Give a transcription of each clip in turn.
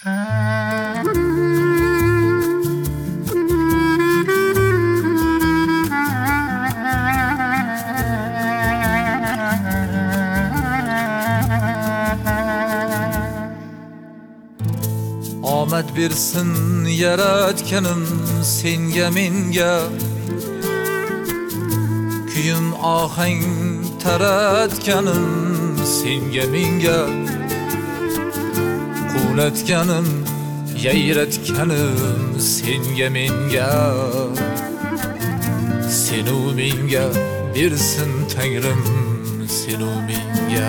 Omad bersin yaratganim senga menga, kuyim ohang taratganim senga menga, quvlatganim yayratganim senga menga, senu menga bersin Tangrim senu menga.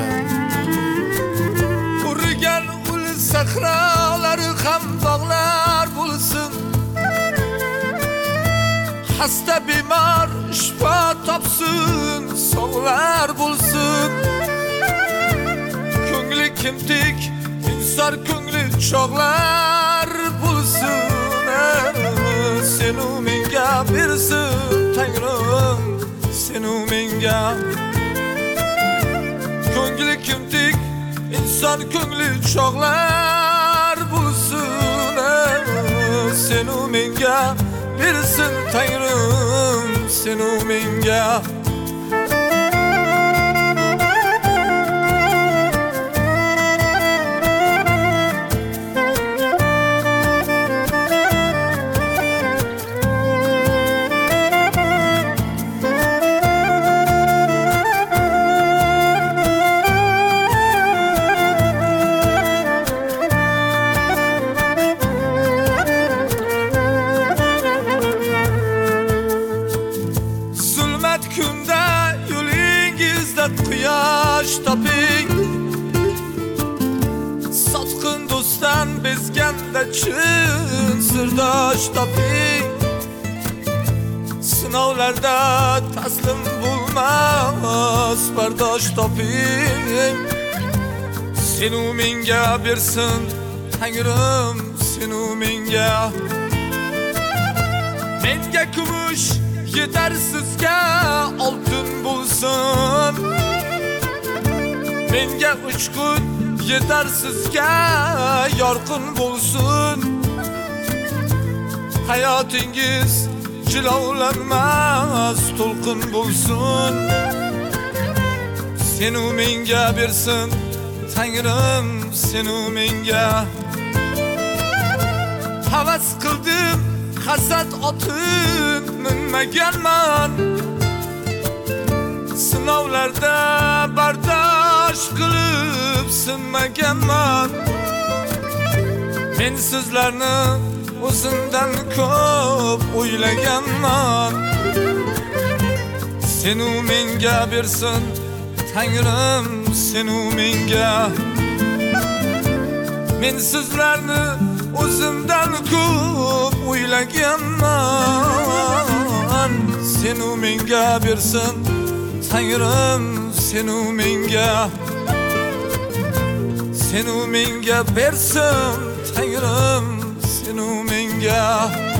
Urgan ul sahrolari ham bog'lar bo'lsin, hasta bemor shifo topsin, sog'lar bo'lsin. Ko'ngli kimtik inson ko'ngli chog'lar bo'lsin, senu menga bersin Tangrim senu menga. Ko'ngli kimtik inson ko'ngli chog'lar bo'lsin, senu menga bersin Tangrim senu menga. Kunda yo'lingizda quyosh toping, sotqin do'stdan bezganda chin sirdosh toping. Sinovlarda taslim bo'lmas bardosh toping, senu menga bersin Tangrim senu menga. Menga kumush yetarsizga oltin bo'lsin, menga uchqun yetarsizga yorqin bo'lsin. Hayotingiz jilovlanmas to'lqin bo'lsin, senu menga bersin Tangrim senu menga. Havas qildim hasad otin minmaganman, sinovlarda bardosh qilib sinmaganman. Men sizlarni o'zimdan ko'p o'ylaganman, senu menga bersin Tangrim senu menga. Men sizlarni o'zimdan ko'p o'ylaganman, senu menga bersin Tangrim senu menga. Senu menga bersin Tangrim senu menga.